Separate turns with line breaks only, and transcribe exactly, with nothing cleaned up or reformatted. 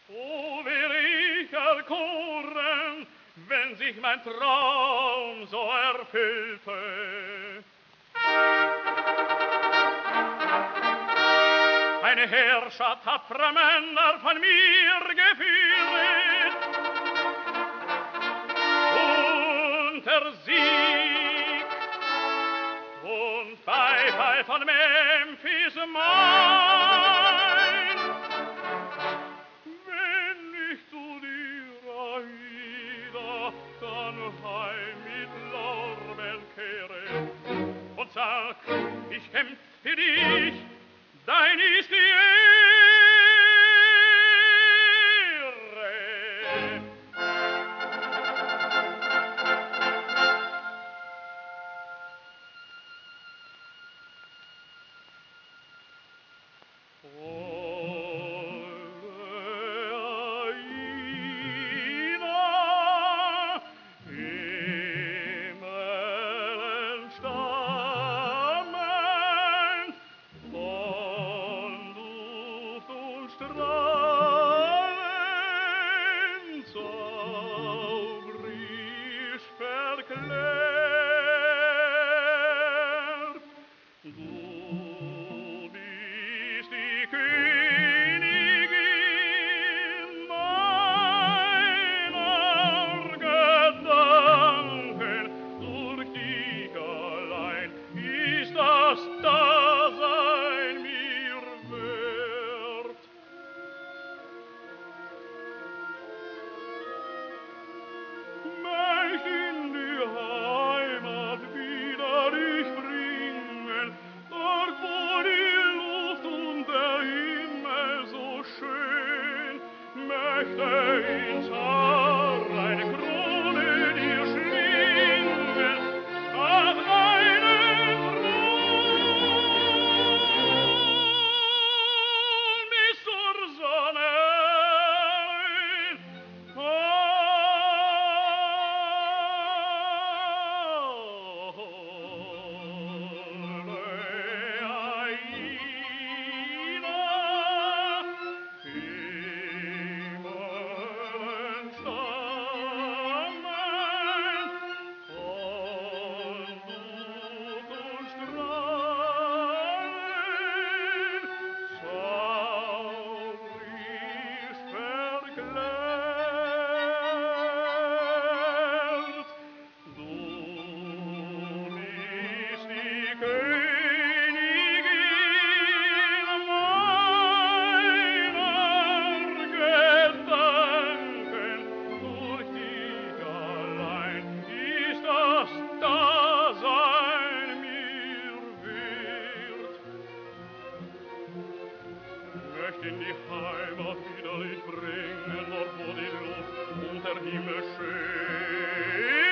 O wär ich erkoren, wenn sich mein Traum so erfüllte. Eine Herrschaft tapferer Männer von mir geführet, und der Sieg und Beifall von Memphis mein. Wenn ich zu dir, Aida, dann heim mit Lorbeeren kehre und sag, ich kämpf für dich, dein ist die Ehre. In die Heimat wieder ich bringen, dort wo die Luft und der Himmel schön